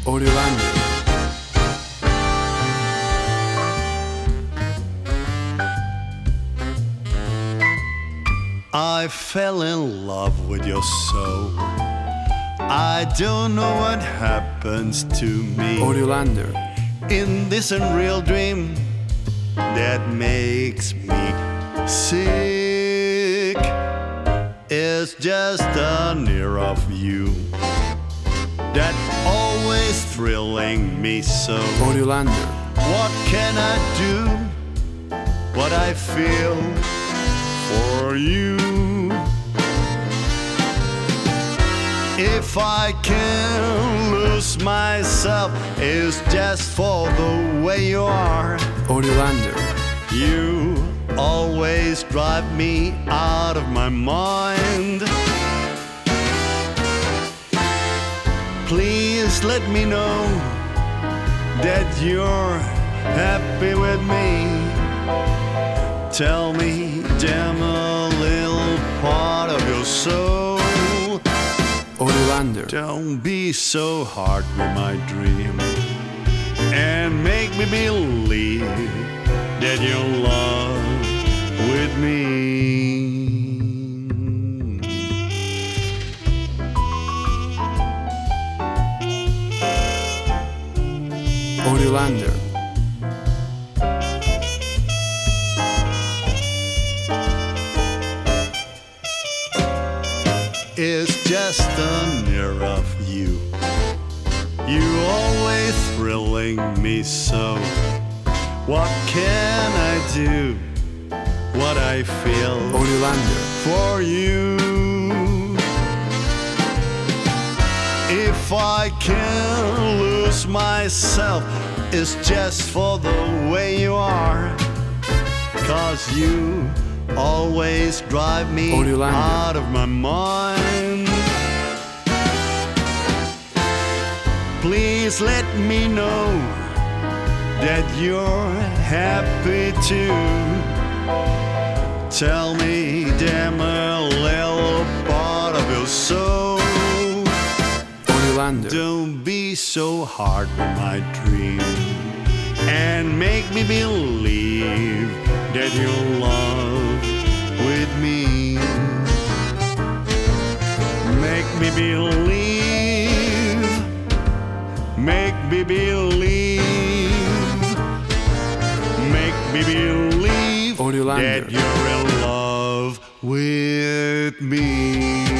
Audiolandia. I fell in love with your soul. I don't know what happens to me Audiolandia. in this unreal dream that makes me sick. It's just the near of you that always thrilling me so. Audiolandia. What can I do? What I feel for you. If I can lose myself, it's just for the way you are. Audiolandia. You always drive me out of my mind. Please let me know that you're happy with me. Tell me, damn, a little part of your soul. Audiolandia. Don't be so hard with my dream and make me believe that you're in love with me. Audiolandia. It's just the near of you. You always thrilling me so. What can I do? What I feel Audiolandia. for you. If I can lose myself, it's just for the way you are. 'Cause you always drive me Audiolandia. out of my mind. Please let me know that you're happy too. Tell me, damn, a little part of your soul. Audiolandia. Don't be so hard with my dream and make me believe that you're in love with me. Make me believe. Make me believe. Make me believe Audiolandia. that you're in love with me.